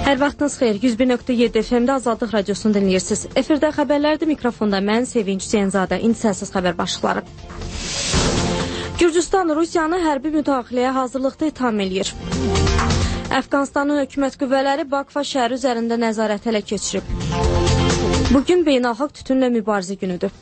Hər vaxtınız xeyir. 101.7 FM-də Azadlıq Radiosunu dinləyirsiniz. Efirdə xəbərlərdə mikrofonda mən Sevinç Hüseynzadə. İndi səhsiz xəbər başlıqları. Gürcüstan Rusiyanı hərbi müdaxiləyə hazırlıqda itham eləyir. Əfqanistanın hökumət qüvvələri Bakva şəhəri üzərində nəzarət ələ keçirib. Bugün beynəlxalq tütünlə mübarizə günüdür.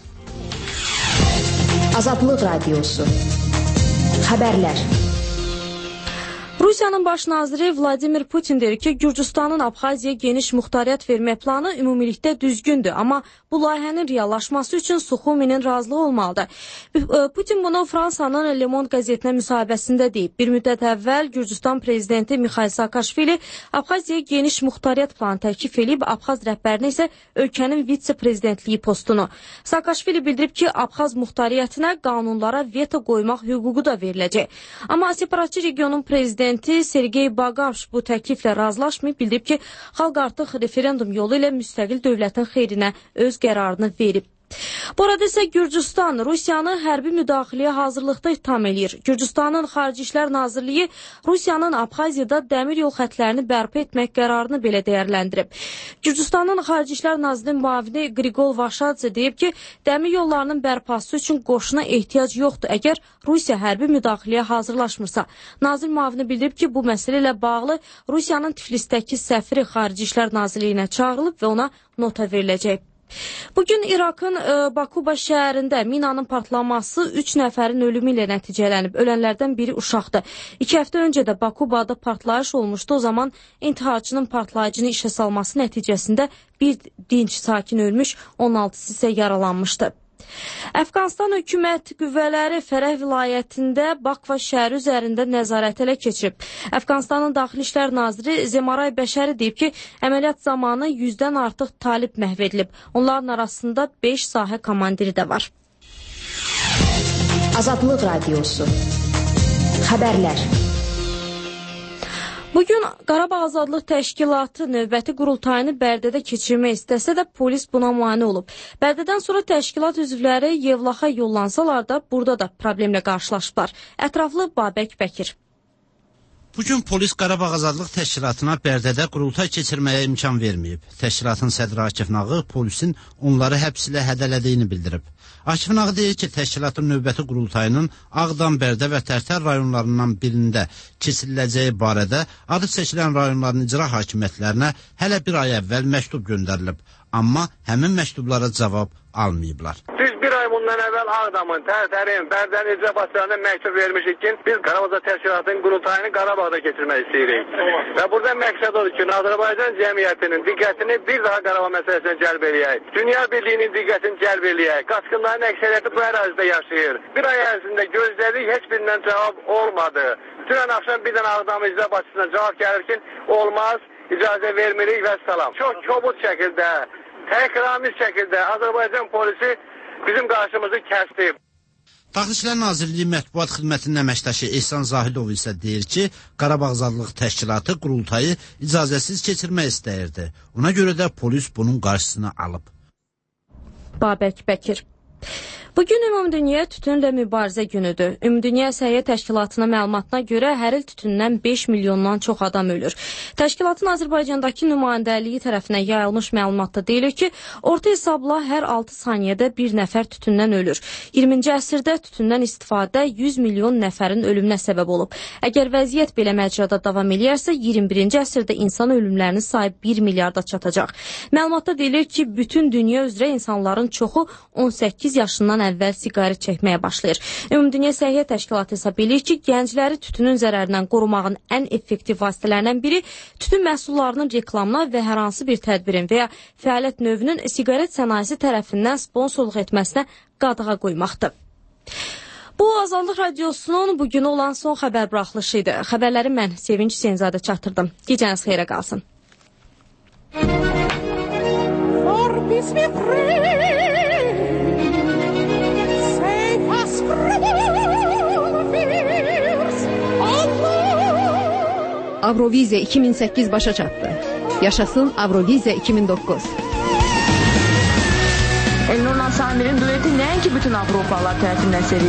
Azadlıq Radiosu. Xəbərlər. Rusiyanın baş naziri Vladimir Putin deyir ki, Gürcüstanın Abxaziyaya geniş muxtariyyət vermək planı ümumilikdə düzgündür, amma bu layihənin reallaşması üçün Suxuminin razılığı olmalıdır. Putin bunu Fransanın Le Monde qəzetinə müsahibəsində deyib. Bir müddət əvvəl Gürcüstan prezidenti Mikhail Saakashvili Abxaziyaya geniş muxtariyyət planı təklif edib, Abxaz rəhbərinə isə ölkənin vitse-prezidentliyi postunu. Saakashvili bildirib ki, Abxaz muxtariyyətinə qanunlara veto qoymaq hüququ da veriləcək. Amma separatçı regionun prezidenti Sergey Bagapş bu təkliflə razılaşmayıb, bildirib ki, xalq artıq referendum yolu ilə müstəqil dövlətin xeyrinə öz qərarını verib. Bu arada isə Gürcüstan Rusiyanı hərbi müdaxiləyə hazırlıqda itham eləyir. Gürcüstanın Xarici İşlər Nazirliyi Rusiyanın Abxaziyada dəmir yol xətlərini bərpa etmək qərarını belə dəyərləndirib. Gürcüstanın Xarici İşlər Nazirinin müavini Grigol Vaşadze deyib ki, dəmir yollarının bərpası üçün qoşuna ehtiyac yoxdur, əgər Rusiya hərbi müdaxiləyə hazırlaşmırsa. Nazir müavini bildirib ki, bu məsələ ilə bağlı Rusiyanın Tiflisdəki səfiri Xarici İşlər Nazirliyinə çağırılıb və ona nota veriləcək. Bugün İraqın Bakuba şəhərində minanın partlaması 3 nəfərin ölümü ilə nəticələnib. Ölənlərdən biri uşaqdır. 2 həftə öncə də Bakubada partlayış olmuşdu. O zaman intiharçının partlayıcını işə salması nəticəsində bir dinc sakin ölmüş, 16-sı isə yaralanmışdı. Əfqanistan hökumət qüvvələri Fərəh vilayətində Bakva şəhəri üzərində nəzarət ələ keçirib. Əfqanistanın Daxili İşlər Naziri Zemaray Bəşəri deyib ki, əməliyyat zamanı 100-dən artıq talib məhv edilib. Onların arasında 5 sahə komandiri də var. Azadlıq Radiosu. Xəbərlər. Bugün Qarabağ Azadlıq Təşkilatı növbəti qurultayını Bərdədə keçirmək istəsə də polis buna mane olub. Bərdədən sonra təşkilat üzvləri Yevlaxa yollansalar da burada da problemlə qarşılaşıblar. Ətraflı Babək Bəkir. Bugün polis Qarabağ Azadlıq Təşkilatına Bərdədə qurultay keçirməyə imkan verməyib. Təşkilatın sədri Akif Nağı polisin onları həbs ilə hədələdiyini bildirib. Akif Nağı deyir ki, təşkilatın növbəti qurultayının Ağdam, Bərdə və Tərtər rayonlarından birində keçiriləcəyi barədə adı seçilən rayonların icra hakimiyyətlərinə hələ bir ay əvvəl məktub göndərilib. Amma həmin məktublara cavab almayıblar. Düz bir ay bundan əvvəl Ağdamın, Tərtərin, Bərdənin icra başçılarına məktub vermişik ki, biz Qarabağ Təşkilatının qurultayını Qarabağda keçirmək istəyirik. Və burada məqsəd odur ki, Azərbaycan cəmiyyətinin diqqətini bir daha Qarabağ məsələsinə cəlb eləyək. Dünya Birliyinin diqqətini cəlb eləyək. Qaçqınların əksəriyyəti bu ərazidə yaşayır. Bir ay ərzində gözlədik, heç birindən cavab olmadı. Dünən axşam bir dənə Ağdam icra başçısına cavab gəlir ki, olmaz, icazə vermirik və salam. Çox kobud şəkildə, təhqiramiz şəkildə Azərbaycan polisi bizim qarşımızı kəsdi. Daxili İşlər Nazirliyi Mətbuat Xidmətinin əməkdaşı Ehsan Zahidov isə deyir ki, Qarabağ Azadlıq Təşkilatı qurultayı icazəsiz keçirmək istəyirdi. Ona görə də polis bunun qarşısını alıb. Babək Bəkir. Bugün Ümumdünya Tütünlə Mübarizə günüdür. Ümumdünya Səhiyyə Təşkilatının məlumatına görə hər il tütündən 5 milyondan çox adam ölür. Təşkilatın Azərbaycandakı nümayəndəliyi tərəfindən yayılmış məlumatda deyilir ki, orta hesabla hər 6 saniyədə bir nəfər tütündən ölür. 20-ci əsrdə tütündən istifadə 100 milyon nəfərin ölümünə səbəb olub. Əgər vəziyyət belə məcrada davam eləyərsə, 21-ci əsrdə insan ölümlərinin sayı 1 milyarda çatacaq. Məlumatda deyilir ki, bütün dünya üzrə insanların çoxu 18 yaşından əvvəl siqaret çəkməyə başlayır. Ümumdünya Səhiyyə Təşkilatı hesab edir ki, gəncləri tütünün zərərindən qorumağın ən effektiv vasitələrindən biri tütün məhsullarının reklamına və hər hansı bir tədbirin və ya fəaliyyət növünün siqaret sənayesi tərəfindən sponsorluq etməsinə qadağa qoymaqdır. Bu Azadlıq Radiosunun bugün olan son xəbər buraxılışı idi. Xəbərləri mən Sevinç Hüseynzadə çatdırdım. Gecəniz xeyrə qalsın. Avroviziya 2008 başa çatdı. Yaşasın Avroviziya 2009. Elnur Samir'in dueti nəinki bütün Avropalılar tərəfindən sevildi.